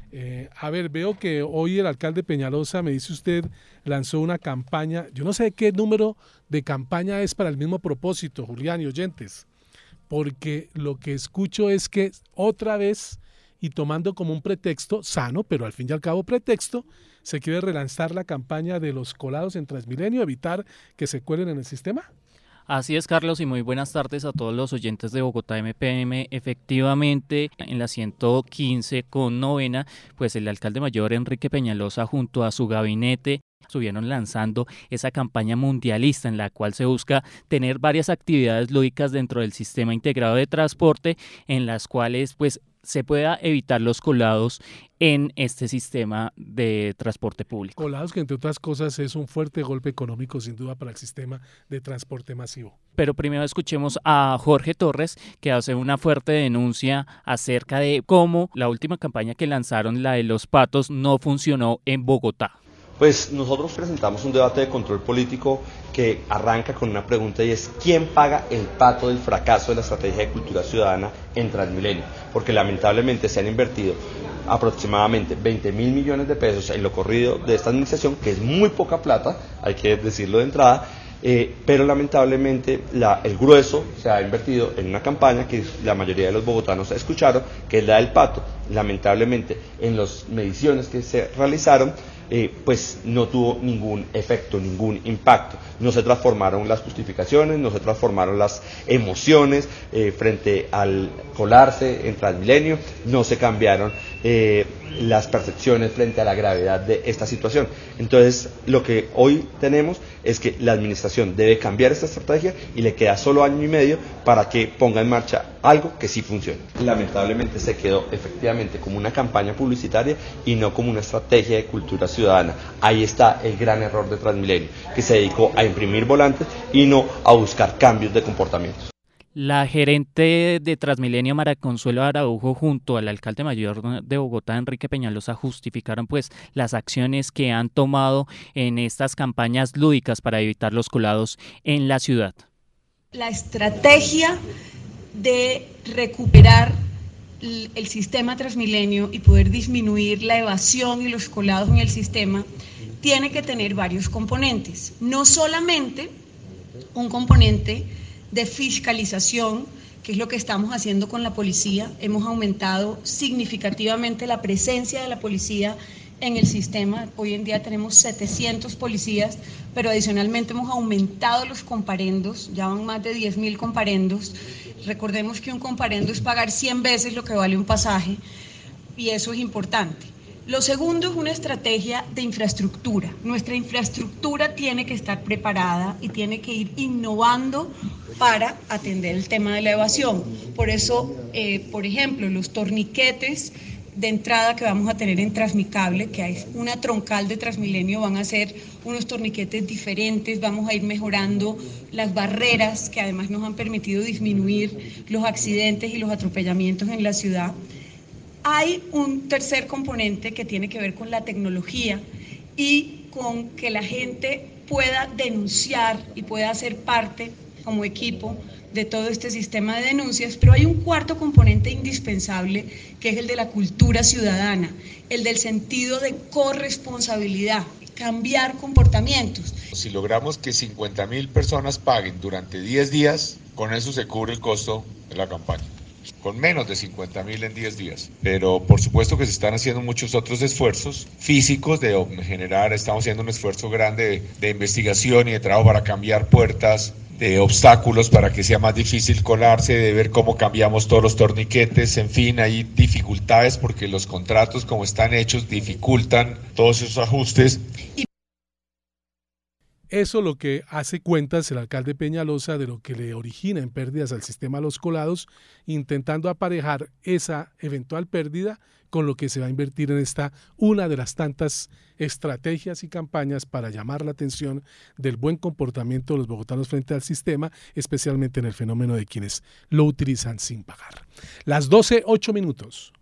A ver, veo que hoy el alcalde Peñalosa, me dice usted, lanzó una campaña. Yo no sé qué número de campaña es para el mismo propósito, Julián y oyentes, porque lo que escucho es que otra vez, y tomando como un pretexto sano, pero al fin y al cabo pretexto, se quiere relanzar la campaña de los colados en Transmilenio, evitar que se cuelen en el sistema. Así es, Carlos, y muy buenas tardes a todos los oyentes de Bogotá MPM. Efectivamente, en la 115 con novena, pues el alcalde mayor Enrique Peñalosa junto a su gabinete estuvieron lanzando esa campaña mundialista en la cual se busca tener varias actividades lúdicas dentro del sistema integrado de transporte en las cuales pues se pueda evitar los colados en este sistema de transporte público. Colados que entre otras cosas es un fuerte golpe económico sin duda para el sistema de transporte masivo. Pero primero escuchemos a Jorge Torres, que hace una fuerte denuncia acerca de cómo la última campaña que lanzaron, la de los patos, no funcionó en Bogotá. Pues nosotros presentamos un debate de control político que arranca con una pregunta y es ¿quién paga el pato del fracaso de la estrategia de cultura ciudadana en Transmilenio? Porque lamentablemente se han invertido aproximadamente 20.000 millones de pesos en lo corrido de esta administración, que es muy poca plata, hay que decirlo de entrada, pero lamentablemente el grueso se ha invertido en una campaña que la mayoría de los bogotanos escucharon, que es la del pato. Lamentablemente en las mediciones que se realizaron, pues no tuvo ningún efecto, ningún impacto. No se transformaron las justificaciones, no se transformaron las emociones frente al colarse en Transmilenio, no se cambiaron las percepciones frente a la gravedad de esta situación. Entonces, lo que hoy tenemos es que la administración debe cambiar esta estrategia y le queda solo año y medio para que ponga en marcha algo que sí funcione. Lamentablemente se quedó efectivamente como una campaña publicitaria y no como una estrategia de cultura ciudadana. Ahí está el gran error de Transmilenio, que se dedicó a imprimir volantes y no a buscar cambios de comportamientos. La gerente de Transmilenio, María Consuelo Araujo, junto al alcalde mayor de Bogotá, Enrique Peñalosa, justificaron pues las acciones que han tomado en estas campañas lúdicas para evitar los colados en la ciudad. La estrategia de recuperar el sistema Transmilenio y poder disminuir la evasión y los colados en el sistema tiene que tener varios componentes, no solamente un componente de fiscalización, que es lo que estamos haciendo con la policía. Hemos aumentado significativamente la presencia de la policía en el sistema. Hoy en día tenemos 700 policías, pero adicionalmente hemos aumentado los comparendos, ya van más de 10.000 comparendos. Recordemos que un comparendo es pagar 100 veces lo que vale un pasaje, y eso es importante. Lo segundo es una estrategia de infraestructura. Nuestra infraestructura tiene que estar preparada y tiene que ir innovando para atender el tema de la evasión. Por eso, por ejemplo, los torniquetes de entrada que vamos a tener en Transmicable, que hay una troncal de Transmilenio, van a ser unos torniquetes diferentes, vamos a ir mejorando las barreras que además nos han permitido disminuir los accidentes y los atropellamientos en la ciudad. Hay un tercer componente que tiene que ver con la tecnología y con que la gente pueda denunciar y pueda ser parte como equipo de todo este sistema de denuncias, pero hay un cuarto componente indispensable que es el de la cultura ciudadana, el del sentido de corresponsabilidad, cambiar comportamientos. Si logramos que 50.000 personas paguen durante 10 días, con eso se cubre el costo de la campaña. Con menos de 50.000 en 10 días. Pero por supuesto que se están haciendo muchos otros esfuerzos físicos de generar, estamos haciendo un esfuerzo grande de investigación y de trabajo para cambiar puertas, de obstáculos para que sea más difícil colarse, de ver cómo cambiamos todos los torniquetes, en fin, hay dificultades porque los contratos como están hechos dificultan todos esos ajustes. Eso lo que hace cuentas el alcalde Peñalosa de lo que le origina en pérdidas al sistema Los Colados, intentando aparejar esa eventual pérdida con lo que se va a invertir en esta, una de las tantas estrategias y campañas para llamar la atención del buen comportamiento de los bogotanos frente al sistema, especialmente en el fenómeno de quienes lo utilizan sin pagar. Las 12:08.